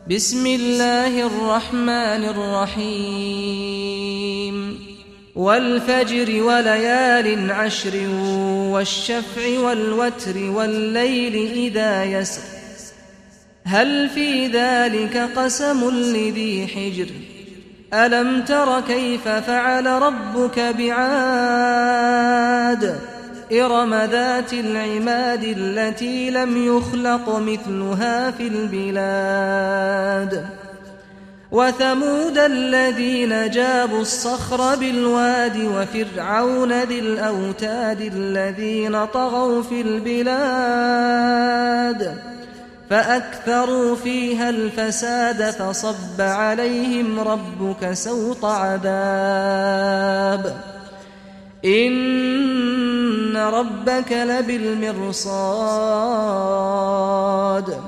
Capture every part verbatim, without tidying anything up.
بسم الله الرحمن الرحيم والفجر وليال عشر والشفع والوتر والليل إذا يسر هل في ذلك قسم لذي حجر ألم تر كيف فعل ربك بعاد إرم ذات العماد التي لم يخلق مثلها في البلاد وثمود الذين جابوا الصخر بالواد وفرعون ذي الأوتاد الذين طغوا في البلاد فأكثروا فيها الفساد فصب عليهم ربك سوط عذاب إن ربك لبالمرصاد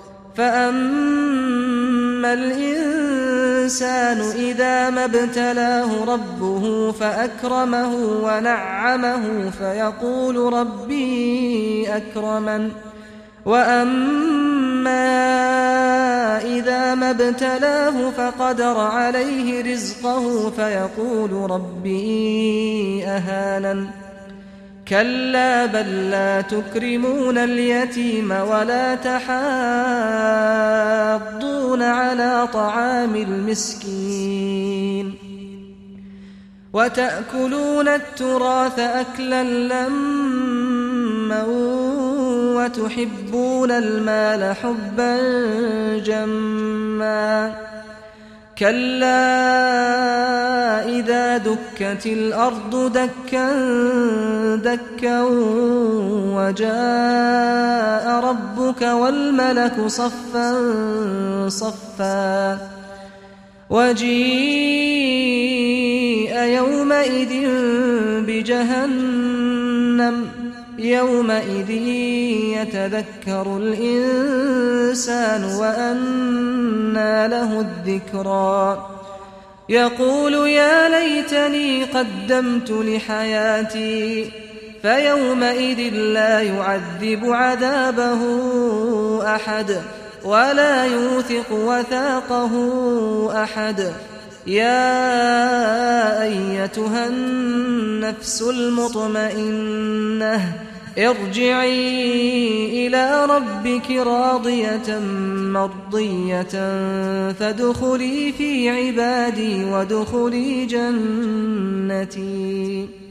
فأما الإنسان إذا ما ابتلاه ربه فأكرمه ونعمه فيقول ربي أكرمن وأما إذا ما ابتلاه فقدر عليه رزقه فيقول ربي أهانن كلا بل لا تكرمون اليتيم ولا تحاضون على طعام المسكين وتأكلون التراث أكلا لما وتحبون المال حبا جما كلا إذا دكت الأرض دكا دكا وجاء ربك والملك صفا صفا وجيء يومئذ بجهنم يومئذ يتذكر الإنسان وأنى له الذكرى يقول يا ليتني قدمت لحياتي فيومئذ لا يعذب عذابه أحد ولا يوثق وثاقه أحد يا أيتها النفس المطمئنة ارجعي إلى ربك راضية مرضية فادخلي في عبادي وادخلي جنتي.